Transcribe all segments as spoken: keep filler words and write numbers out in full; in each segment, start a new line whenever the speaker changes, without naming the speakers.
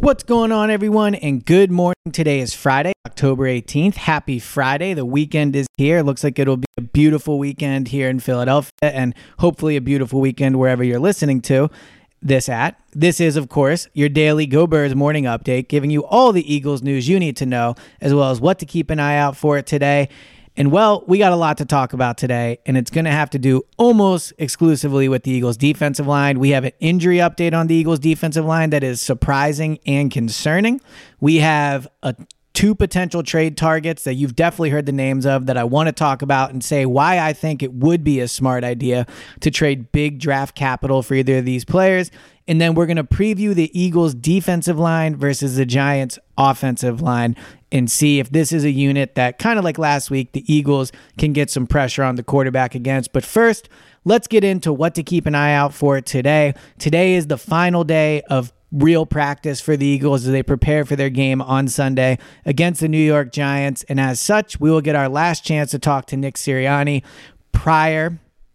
What's going on, everyone, and good morning. Today is Friday, October eighteenth. Happy Friday. The weekend is here. Looks like it'll be a beautiful weekend here in Philadelphia and hopefully a beautiful weekend wherever you're listening to this at. This is, of course, your daily Go Birds morning update, giving you all the Eagles news you need to know, as well as what to keep an eye out for today. And, well, we got a lot to talk about today, and it's going to have to do almost exclusively with the Eagles' defensive line. We have an injury update on the Eagles' defensive line that is surprising and concerning. We have a two potential trade targets that you've definitely heard the names of that I want to talk about and say why I think it would be a smart idea to trade big draft capital for either of these players. And then we're going to preview the Eagles' defensive line versus the Giants' offensive line and see if this is a unit that, kind of like last week, the Eagles can get some pressure on the quarterback against. But first, let's get into what to keep an eye out for today. Today is the final day of real practice for the Eagles as they prepare for their game on Sunday against the New York Giants. And as such, we will get our last chance to talk to Nick Sirianni prior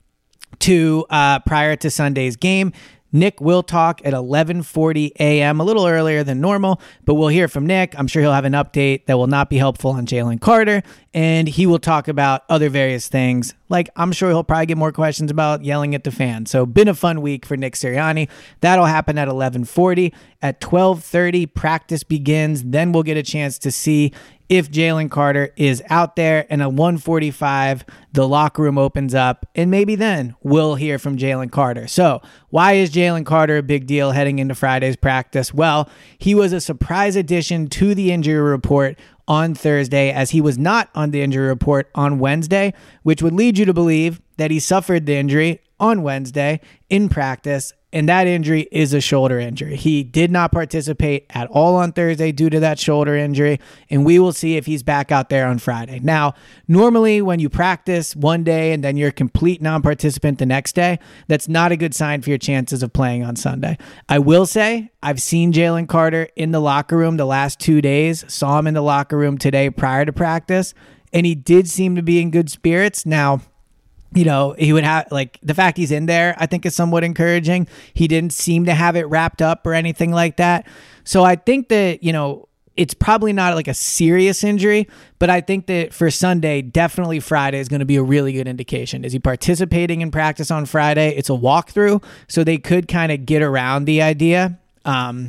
to uh, prior to Sunday's game. Nick will talk at eleven forty a.m., a little earlier than normal, but we'll hear from Nick. I'm sure he'll have an update that will not be helpful on Jalen Carter, and he will talk about other various things. Like, I'm sure he'll probably get more questions about yelling at the fans. So, been a fun week for Nick Sirianni. That'll happen at eleven forty. At twelve thirty, practice begins. Then we'll get a chance to see if Jalen Carter is out there. And at one forty-five, the locker room opens up, and maybe then we'll hear from Jalen Carter. So why is Jalen Carter a big deal heading into Friday's practice? Well, he was a surprise addition to the injury report on Thursday, as he was not on the injury report on Wednesday, which would lead you to believe that he suffered the injury on Wednesday in practice, and that injury is a shoulder injury. He did not participate at all on Thursday due to that shoulder injury, and we will see if he's back out there on Friday. Now, normally when you practice one day and then you're a complete non-participant the next day, that's not a good sign for your chances of playing on Sunday. I will say I've seen Jalen Carter in the locker room the last two days, saw him in the locker room today prior to practice, and he did seem to be in good spirits. Now, you know, he would have, like, the fact he's in there, I think is somewhat encouraging. He didn't seem to have it wrapped up or anything like that. So I think that, you know, it's probably not like a serious injury, but I think that for Sunday, definitely Friday is going to be a really good indication. Is he participating in practice on Friday? It's a walkthrough, so they could kind of get around the idea. Um,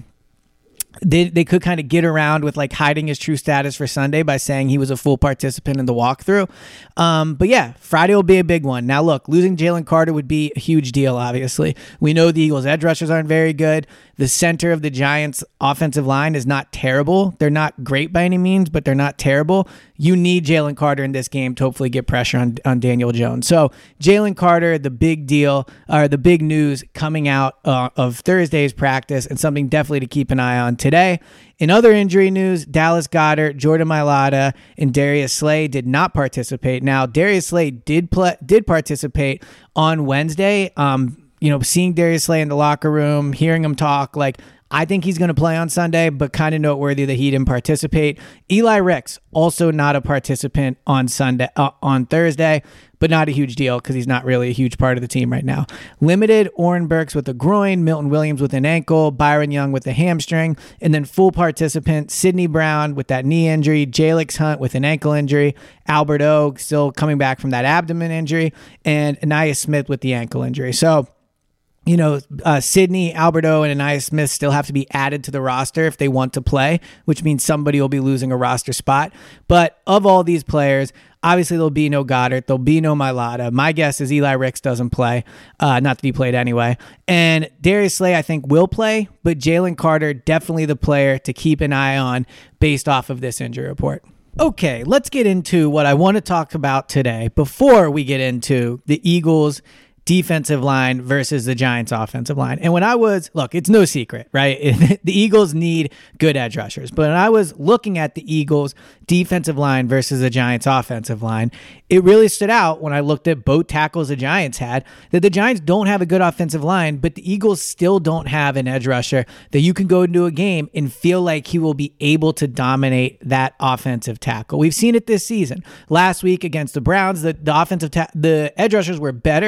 They they could kind of get around with like hiding his true status for Sunday by saying he was a full participant in the walkthrough. Um, but yeah, Friday will be a big one. Now look, losing Jalen Carter would be a huge deal, obviously. We know the Eagles' edge rushers aren't very good. The center of the Giants' offensive line is not terrible. They're not great by any means, but they're not terrible. You need Jalen Carter in this game to hopefully get pressure on, on Daniel Jones. So Jalen Carter, the big deal, or the big news coming out uh, of Thursday's practice, and something definitely to keep an eye on today. In other injury news, Dallas Goedert, Jordan Mailata, and Darius Slay did not participate. Now, Darius Slay did play, did participate on Wednesday. Um, you know, seeing Darius Slay in the locker room, hearing him talk, like, I think he's going to play on Sunday, but kind of noteworthy that he didn't participate. Eli Ricks, also not a participant on Sunday, uh, on Thursday, but not a huge deal because he's not really a huge part of the team right now. Limited, Oren Burks with a groin, Milton Williams with an ankle, Byron Young with a hamstring, and then full participant, Sidney Brown with that knee injury, Jalix Hunt with an ankle injury, Albert O still coming back from that abdomen injury, and Aniyah Smith with the ankle injury. So, you know, uh, Sidney, Alberto, and Aniyah Smith still have to be added to the roster if they want to play, which means somebody will be losing a roster spot. But of all these players, obviously there'll be no Goddard, there'll be no Mailata. My guess is Eli Ricks doesn't play, uh, not that he played anyway. And Darius Slay, I think, will play, but Jalen Carter, definitely the player to keep an eye on based off of this injury report. Okay, let's get into what I want to talk about today before we get into the Eagles' defensive line versus the Giants offensive line. And when I was, look, it's no secret, right? The Eagles need good edge rushers. But when I was looking at the Eagles defensive line versus the Giants offensive line, it really stood out when I looked at both tackles the Giants had, that the Giants don't have a good offensive line, but the Eagles still don't have an edge rusher that you can go into a game and feel like he will be able to dominate that offensive tackle. We've seen it this season. Last week against the Browns, the, the offensive ta- the edge rushers were better, but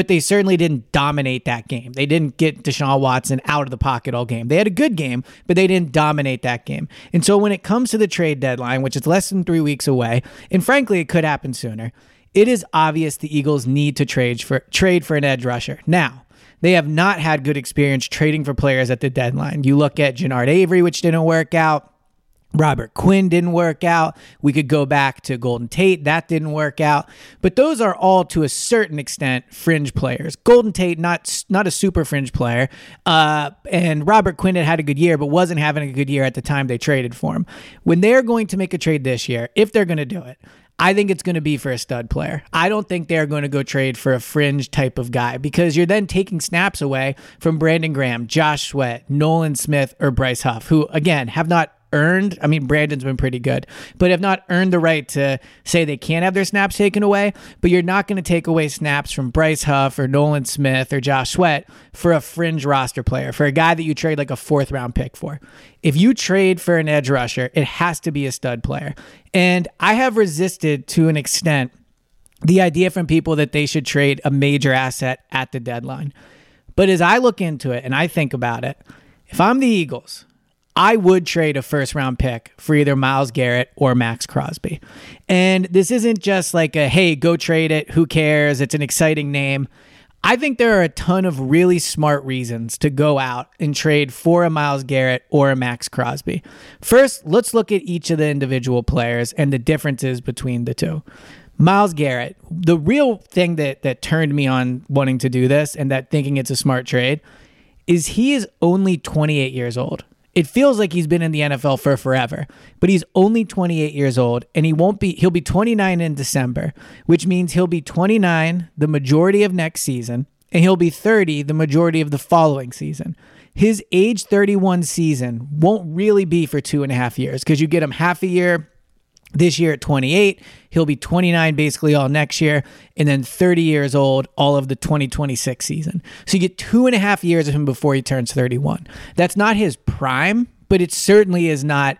but they certainly didn't dominate that game. They didn't get Deshaun Watson out of the pocket all game. They had a good game, but they didn't dominate that game. And so when it comes to the trade deadline, which is less than three weeks away, and frankly, it could happen sooner, it is obvious the Eagles need to trade for trade for an edge rusher. Now, they have not had good experience trading for players at the deadline. You look at Jannard Avery, which didn't work out. Robert Quinn didn't work out. We could go back to Golden Tate. That didn't work out. But those are all, to a certain extent, fringe players. Golden Tate, not not a super fringe player. Uh, and Robert Quinn had had a good year, but wasn't having a good year at the time they traded for him. When they're going to make a trade this year, if they're going to do it, I think it's going to be for a stud player. I don't think they're going to go trade for a fringe type of guy, because you're then taking snaps away from Brandon Graham, Josh Sweat, Nolan Smith, or Bryce Huff, who, again, have not earned, I mean, Brandon's been pretty good, but have not earned the right to say they can't have their snaps taken away. But you're not going to take away snaps from Bryce Huff or Nolan Smith or Josh Sweat for a fringe roster player, for a guy that you trade like a fourth round pick for. If you trade for an edge rusher, it has to be a stud player. And I have resisted to an extent the idea from people that they should trade a major asset at the deadline. But as I look into it and I think about it, if I'm the Eagles, I would trade a first round pick for either Myles Garrett or Max Crosby. And this isn't just like a, hey, go trade it, who cares, it's an exciting name. I think there are a ton of really smart reasons to go out and trade for a Myles Garrett or a Max Crosby. First, let's look at each of the individual players and the differences between the two. Myles Garrett, the real thing that that turned me on wanting to do this and that thinking it's a smart trade is he is only twenty-eight years old. It feels like he's been in the N F L for forever, but he's only twenty-eight years old, and he won't be, he'll be twenty-nine in December, which means he'll be twenty-nine the majority of next season, and he'll be thirty the majority of the following season. His age thirty-one season won't really be for two and a half years, because you get him half a year this year at twenty-eight, he'll be twenty-nine basically all next year, and then thirty years old all of the twenty twenty-six season. So you get two and a half years of him before he turns thirty-one. That's not his prime, but it certainly is not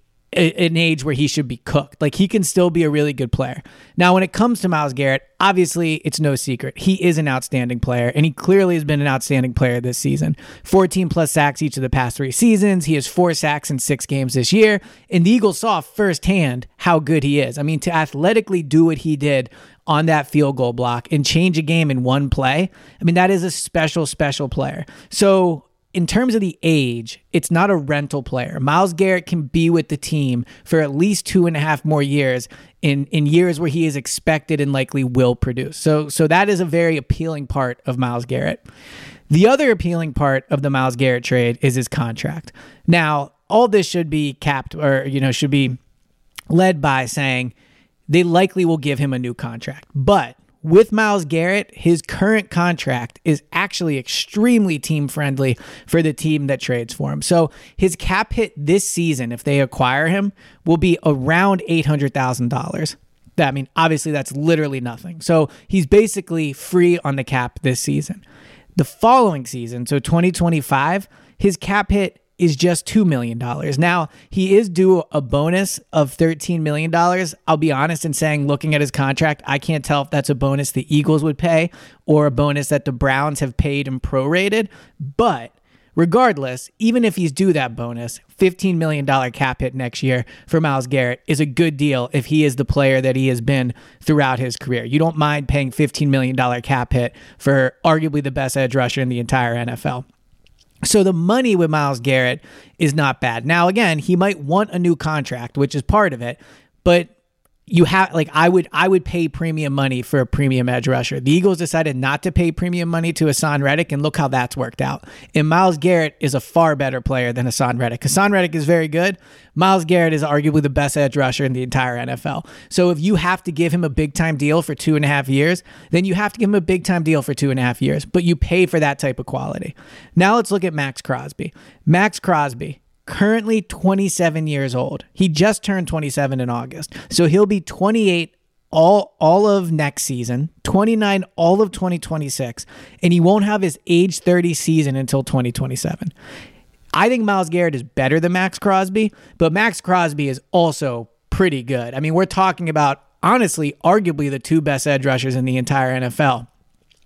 an age where he should be cooked. Like, he can still be a really good player. Now, when it comes to Myles Garrett, obviously it's no secret. He is an outstanding player, and he clearly has been an outstanding player this season. fourteen plus sacks each of the past three seasons. He has four sacks in six games this year, and the Eagles saw firsthand how good he is. I mean, to athletically do what he did on that field goal block and change a game in one play, I mean, that is a special, special player. So in terms of the age, it's not a rental player. Myles Garrett can be with the team for at least two and a half more years in, in years where he is expected and likely will produce. So, so that is a very appealing part of Myles Garrett. The other appealing part of the Myles Garrett trade is his contract. Now, all this should be capped, or, you know, should be led by saying they likely will give him a new contract. But with Myles Garrett, his current contract is actually extremely team-friendly for the team that trades for him. So his cap hit this season, if they acquire him, will be around eight hundred thousand dollars. I mean, obviously that's literally nothing. So he's basically free on the cap this season. The following season, so twenty twenty-five, his cap hit is just two million dollars. Now, he is due a bonus of thirteen million dollars. I'll be honest in saying, looking at his contract, I can't tell if that's a bonus the Eagles would pay or a bonus that the Browns have paid and prorated. But regardless, even if he's due that bonus, fifteen million dollars cap hit next year for Myles Garrett is a good deal if he is the player that he has been throughout his career. You don't mind paying fifteen million dollars cap hit for arguably the best edge rusher in the entire N F L. So the money with Myles Garrett is not bad. Now, again, he might want a new contract, which is part of it, but you have, like, I would I would pay premium money for a premium edge rusher. The Eagles decided not to pay premium money to Haason Reddick, and look how that's worked out. And Myles Garrett is a far better player than Haason Reddick. Haason Reddick is very good. Myles Garrett is arguably the best edge rusher in the entire N F L. So if you have to give him a big-time deal for two and a half years, then you have to give him a big-time deal for two and a half years, but you pay for that type of quality. Now let's look at Max Crosby. Max Crosby, currently twenty-seven years old. He just turned twenty-seven in August. So he'll be twenty-eight all, all of next season, twenty-nine all of twenty twenty-six, and he won't have his age thirty season until twenty twenty-seven. I think Myles Garrett is better than Max Crosby, but Max Crosby is also pretty good. I mean, we're talking about, honestly, arguably the two best edge rushers in the entire N F L.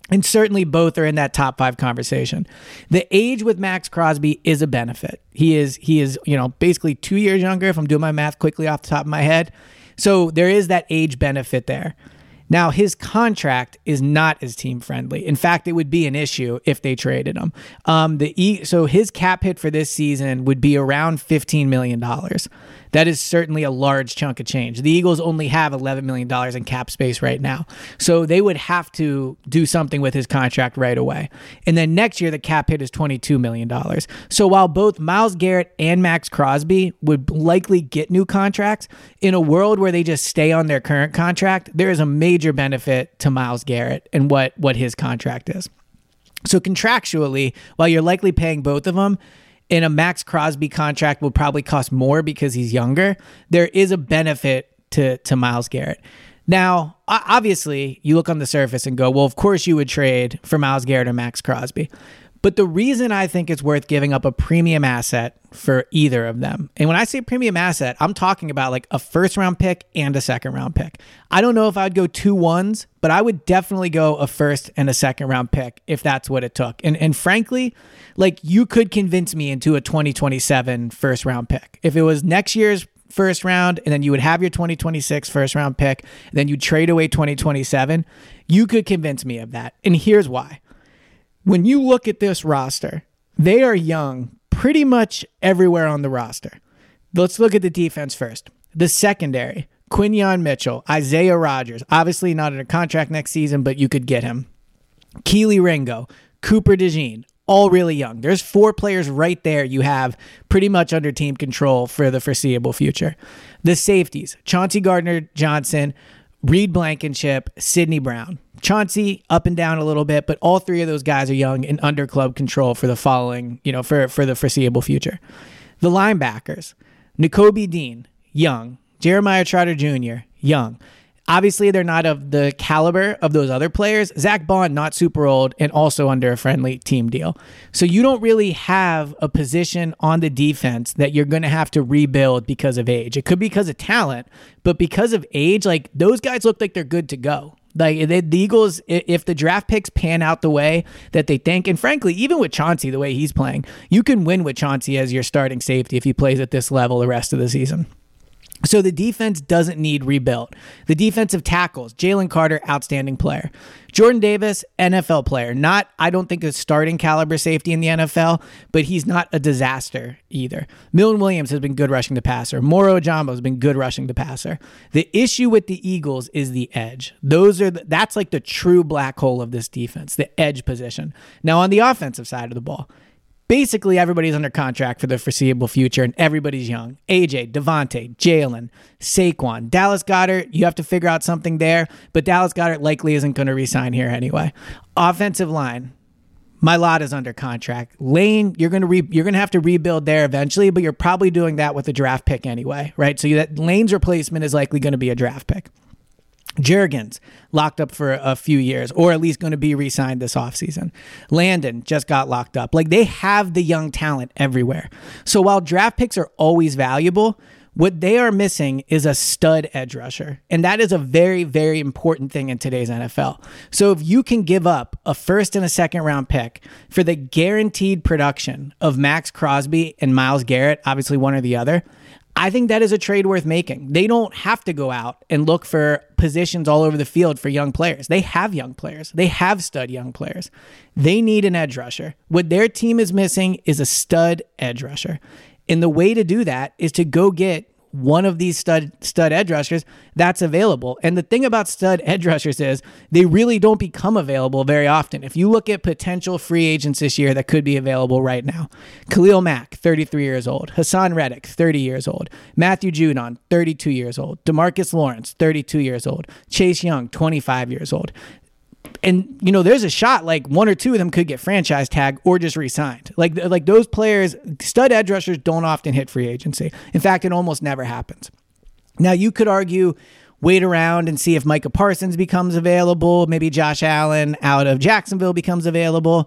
And certainly both are in that top five conversation. The age with Max Crosby is a benefit. He is, he is, you know, basically two years younger, if I'm doing my math quickly off the top of my head. So there is that age benefit there. Now, his contract is not as team friendly. In fact, it would be an issue if they traded him. Um, the e- so his cap hit for this season would be around fifteen million dollars. That is certainly a large chunk of change. The Eagles only have eleven million dollars in cap space right now. So they would have to do something with his contract right away. And then next year, the cap hit is twenty-two million dollars. So while both Myles Garrett and Max Crosby would likely get new contracts, in a world where they just stay on their current contract, there is a major benefit to Myles Garrett and what, what his contract is. So contractually, while you're likely paying both of them, and a Max Crosby contract will probably cost more because he's younger, there is a benefit to, to Myles Garrett. Now, obviously, you look on the surface and go, well, of course you would trade for Myles Garrett or Max Crosby. But the reason I think it's worth giving up a premium asset for either of them, and when I say premium asset, I'm talking about like a first round pick and a second round pick. I don't know if I'd go two ones, but I would definitely go a first and a second round pick if that's what it took. And and frankly, like you could convince me into a twenty twenty-seven first round pick. If it was next year's first round, and then you would have your twenty twenty-six first round pick, and then you trade away twenty twenty-seven, you could convince me of that. And here's why. When you look at this roster, they are young pretty much everywhere on the roster. Let's look at the defense first. The secondary, Quinyon Mitchell, Isaiah Rodgers, obviously not under contract next season, but you could get him. Keely Ringo, Cooper DeJean, all really young. There's four players right there you have pretty much under team control for the foreseeable future. The safeties, Chauncey Gardner-Johnson, Reed Blankenship, Sidney Brown. Chauncey up and down a little bit, but all three of those guys are young and under club control for the following, you know, for, for the foreseeable future. The linebackers, Nakobe Dean, young. Jeremiah Trotter Junior, young. Obviously, they're not of the caliber of those other players. Zach Bond, not super old, and also under a friendly team deal. So you don't really have a position on the defense that you're going to have to rebuild because of age. It could be because of talent, but because of age, like those guys look like they're good to go. Like they, the Eagles, if the draft picks pan out the way that they think, and frankly, even with Chauncey, the way he's playing, you can win with Chauncey as your starting safety if he plays at this level the rest of the season. So the defense doesn't need rebuilt. The defensive tackles, Jalen Carter, outstanding player. Jordan Davis, N F L player. Not, I don't think, a starting caliber safety in the N F L, but he's not a disaster either. Milton Williams has been good rushing the passer. Moro Ojomo has been good rushing the passer. The issue with the Eagles is the edge. Those are the, that's like the true black hole of this defense, the edge position. Now on the offensive side of the ball, basically, everybody's under contract for the foreseeable future, and everybody's young. A J, Devontae, Jalen, Saquon, Dallas Goedert, you have to figure out something there, but Dallas Goedert likely isn't going to re-sign here anyway. Offensive line, Mailata's under contract. Lane, you're going to re- you're going to have to rebuild there eventually, but you're probably doing that with a draft pick anyway, right? So that Lane's replacement is likely going to be a draft pick. Jurgens, locked up for a few years, or at least going to be re-signed this offseason. Landon just got locked up. Like, they have the young talent everywhere. So while draft picks are always valuable, what they are missing is a stud edge rusher. And that is a very, very important thing in today's N F L. So if you can give up a first and a second round pick for the guaranteed production of Max Crosby and Myles Garrett, obviously one or the other, I think that is a trade worth making. They don't have to go out and look for positions all over the field for young players. They have young players. They have stud young players. They need an edge rusher. What their team is missing is a stud edge rusher. And the way to do that is to go get one of these stud stud edge rushers that's available. And the thing about stud edge rushers is they really don't become available very often. If you look at potential free agents this year that could be available right now, Khalil Mack, thirty-three years old. Hassan Reddick, thirty years old. Matthew Judon, thirty-two years old. DeMarcus Lawrence, thirty-two years old. Chase Young, twenty-five years old. And, you know, there's a shot like one or two of them could get franchise tag or just re-signed. Like, like those players, stud edge rushers don't often hit free agency. In fact, it almost never happens. Now, you could argue, wait around and see if Micah Parsons becomes available. Maybe Josh Allen out of Jacksonville becomes available.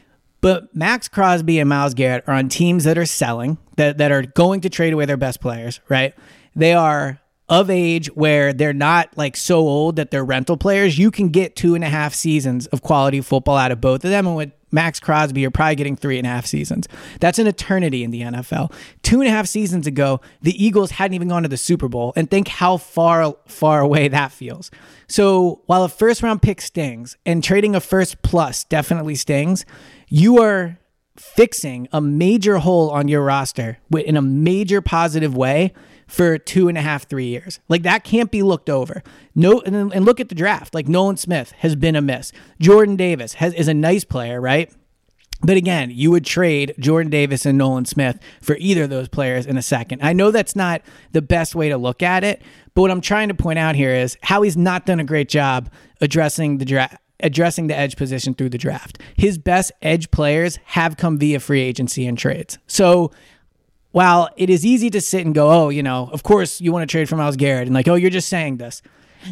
But Max Crosby and Myles Garrett are on teams that are selling, that, that are going to trade away their best players, right? They are of age where they're not like so old that they're rental players, you can get two and a half seasons of quality football out of both of them. And with Max Crosby, you're probably getting three and a half seasons. That's an eternity in the N F L. Two and a half seasons ago, the Eagles hadn't even gone to the Super Bowl, and think how far, far away that feels. So while a first round pick stings and trading a first plus definitely stings, you are fixing a major hole on your roster in a major positive way for two and a half, three years. Like, that can't be looked over. No, and, and look at the draft. Like, Nolan Smith has been a miss. Jordan Davis has, is a nice player, right? But again, you would trade Jordan Davis and Nolan Smith for either of those players in a second. I know that's not the best way to look at it, but what I'm trying to point out here is Howie's not done a great job addressing the draft. addressing the edge position through the draft. His best edge players have come via free agency and trades. So while it is easy to sit and go, oh, you know, of course you want to trade for Myles Garrett, and like, oh, you're just saying this.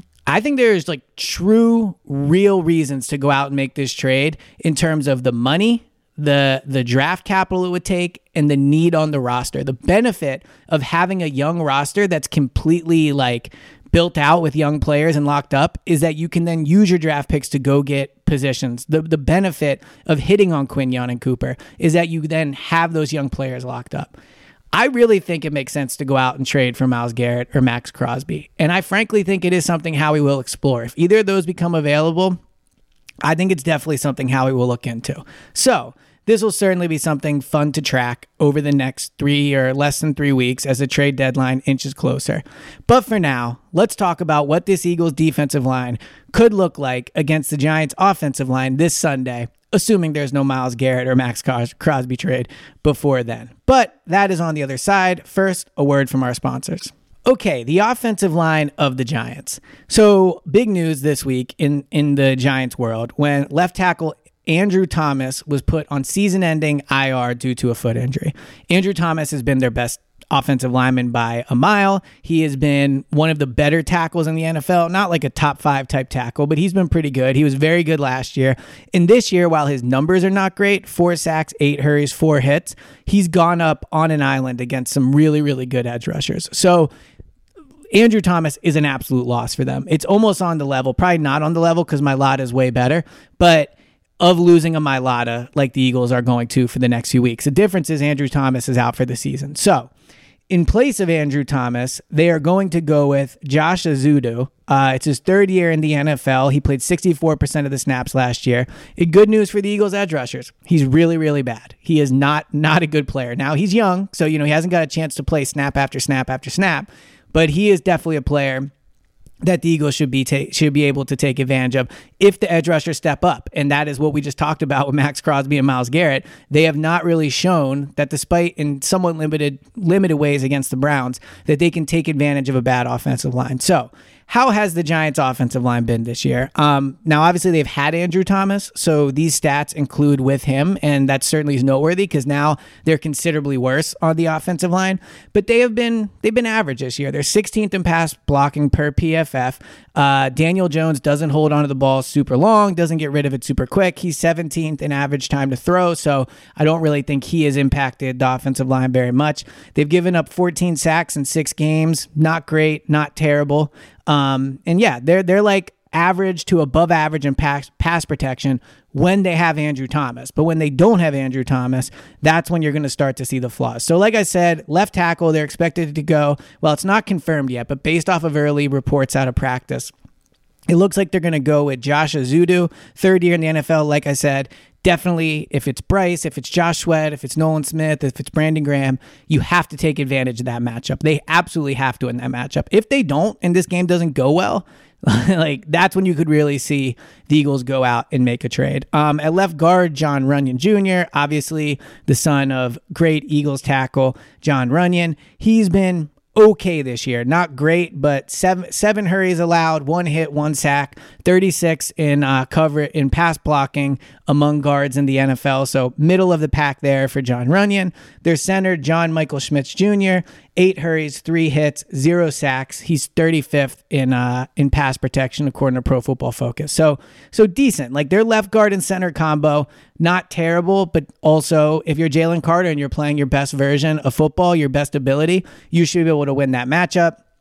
I think there's like true, real reasons to go out and make this trade in terms of the money, the the draft capital it would take, and the need on the roster. The benefit of having a young roster that's completely like built out with young players and locked up is that you can then use your draft picks to go get positions. The the benefit of hitting on Quinyon and Cooper is that you then have those young players locked up. I really think it makes sense to go out and trade for Myles Garrett or Max Crosby. And I frankly think it is something Howie will explore. If either of those become available, I think it's definitely something Howie will look into. So this will certainly be something fun to track over the next three or less than three weeks as the trade deadline inches closer. But for now, let's talk about what this Eagles defensive line could look like against the Giants offensive line this Sunday, assuming there's no Myles Garrett or Max Crosby trade before then. But that is on the other side. First, a word from our sponsors. Okay, the offensive line of the Giants. So big news this week in, in the Giants world when left tackle Andrew Thomas was put on season-ending I R due to a foot injury. Andrew Thomas has been their best offensive lineman by a mile. He has been one of the better tackles in the N F L, not like a top five type tackle, but he's been pretty good. He was very good last year. And this year, while his numbers are not great, four sacks, eight hurries, four hits, he's gone up on an island against some really, really good edge rushers. So Andrew Thomas is an absolute loss for them. It's almost on the level, probably not on the level because Mailata is way better, but of losing a Mailata like the Eagles are going to for the next few weeks. The difference is Andrew Thomas is out for the season. So in place of Andrew Thomas, they are going to go with Josh Ezeudu. Uh, it's his third year in the N F L. He played sixty-four percent of the snaps last year. And good news for the Eagles edge rushers. He's really, really bad. He is not, not a good player. Now, he's young, so you know he hasn't got a chance to play snap after snap after snap, but he is definitely a player that the Eagles should be ta- should be able to take advantage of if the edge rushers step up. And that is what we just talked about with Max Crosby and Myles Garrett. They have not really shown that despite in somewhat limited limited ways against the Browns, that they can take advantage of a bad offensive line. So how has the Giants offensive line been this year? Um, now, obviously, they've had Andrew Thomas, so these stats include with him, and that certainly is noteworthy because now they're considerably worse on the offensive line. But they have been they've been average this year. They're sixteenth in pass blocking per P F F. Uh, Daniel Jones doesn't hold onto the ball super long, doesn't get rid of it super quick. He's seventeenth in average time to throw, so I don't really think he has impacted the offensive line very much. They've given up fourteen sacks in six games. Not great, not terrible. Um, and yeah, they're they're like average to above average in pass, pass protection when they have Andrew Thomas. But when they don't have Andrew Thomas, that's when you're going to start to see the flaws. So like I said, left tackle, they're expected to go, well, it's not confirmed yet, but based off of early reports out of practice, it looks like they're going to go with Josh Ezeudu, third year in the N F L. Like I said, definitely if it's Bryce, if it's Josh Sweat, if it's Nolan Smith, if it's Brandon Graham, you have to take advantage of that matchup. They absolutely have to in that matchup. If they don't and this game doesn't go well, like that's when you could really see the Eagles go out and make a trade. Um, at left guard, Jon Runyan Junior, obviously the son of great Eagles tackle Jon Runyan. He's been okay this year. Not great, but seven seven hurries allowed, one hit, one sack, thirty-six in uh, cover in pass blocking among guards in the N F L. So middle of the pack there for Jon Runyan. Their center, John Michael Schmitz Junior, eight hurries, three hits, zero sacks. He's thirty-fifth in uh, in pass protection according to Pro Football Focus. So so decent. Like their left guard and center combo, not terrible, but also if you're Jalen Carter and you're playing your best version of football, your best ability, you should be able to win that matchup.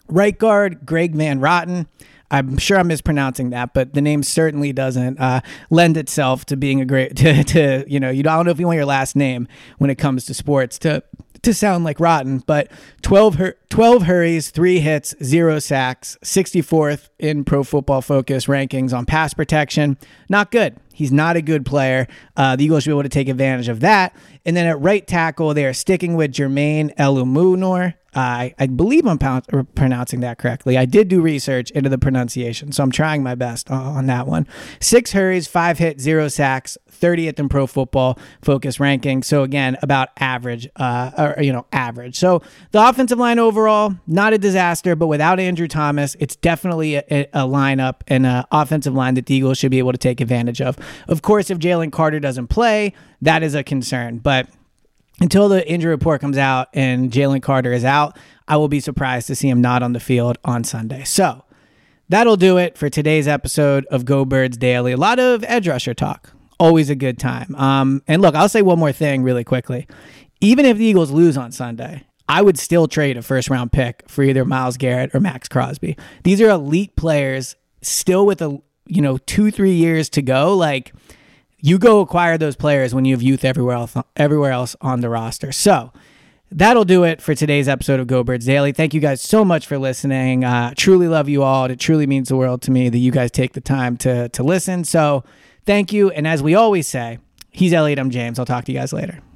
Right guard, Greg Van Rotten. I'm sure I'm mispronouncing that, but the name certainly doesn't uh, lend itself to being a great, to, to you know, you don't, I don't know if you want your last name when it comes to sports to to sound like Rotten, but twelve, hur- twelve hurries, three hits, zero sacks, sixty-fourth in Pro Football Focus rankings on pass protection. Not good. He's not a good player. Uh, the Eagles should be able to take advantage of that. And then at right tackle, they are sticking with Jermaine Eluemunor. I, I believe I'm pound, pronouncing that correctly. I did do research into the pronunciation, so I'm trying my best on, on that one. Six hurries, five hits, zero sacks, thirtieth in Pro Football Focus ranking. So again, about average, uh, or, you know, average. So the offensive line overall, not a disaster, but without Andrew Thomas, it's definitely a, a lineup and an offensive line that the Eagles should be able to take advantage of. Of course, if Jalen Carter doesn't play, that is a concern, but until the injury report comes out and Jalen Carter is out, I will be surprised to see him not on the field on Sunday. So that'll do it for today's episode of Go Birds Daily. A lot of edge rusher talk. Always a good time. Um, and look, I'll say one more thing really quickly. Even if the Eagles lose on Sunday, I would still trade a first round pick for either Myles Garrett or Max Crosby. These are elite players still with a, you know, two, three years to go. Like, you go acquire those players when you have youth everywhere else, everywhere else on the roster. So that'll do it for today's episode of Go Birds Daily. Thank you guys so much for listening. Uh, truly love you all. It truly means the world to me that you guys take the time to to listen. So thank you. And as we always say, he's Elliot, I'm James. I'll talk to you guys later.